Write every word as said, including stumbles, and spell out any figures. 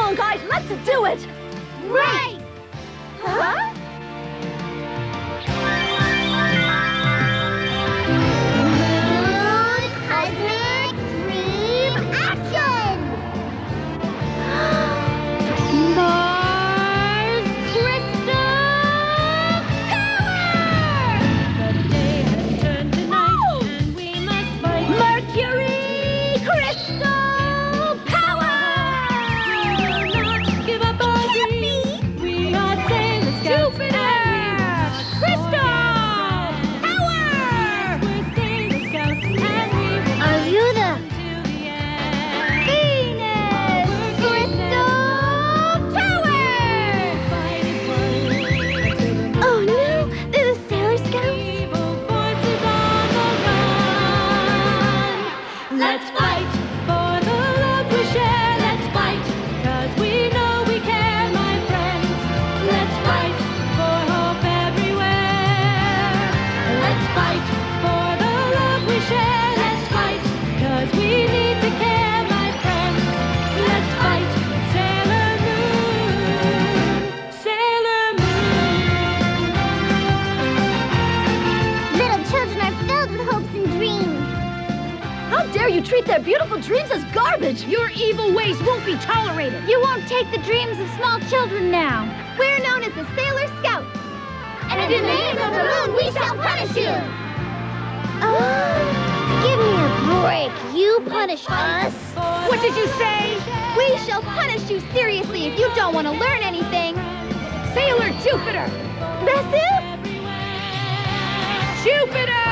on, guys, let's do it! Right! Huh? Cosmic Dream Action! Mars Crystal Power! The day has turned to night, and we must fight. Mercury Crystal Power! We'll not give up our dreams. We are Sailor Scouts. Jupiter! Crystal Power! We're Sailor Scouts, and we will Are you the till the end. Venus Crystal Power? Fight is one until the Oh no, they're the Sailor Scouts. evil forces on the run. Let's fight for the love we share. Let's fight, 'cause we know we care, my friends. Let's fight for hope everywhere. Let's fight for the love we share. Let's fight, 'cause we need to care, my friends. Let's fight, Sailor Moon, Sailor Moon. Little children are filled with hopes and dreams. How dare you treat their beautiful dreams as garbage? Your evil ways won't be tolerated. You won't take the dreams of small children now. We're known as the Sailor Scouts. And in the name of the moon, we shall punish you. Oh, give me a break. You punish us. What did you say? We shall punish you seriously if you don't want to learn anything. Sailor Jupiter! That's it? Jupiter!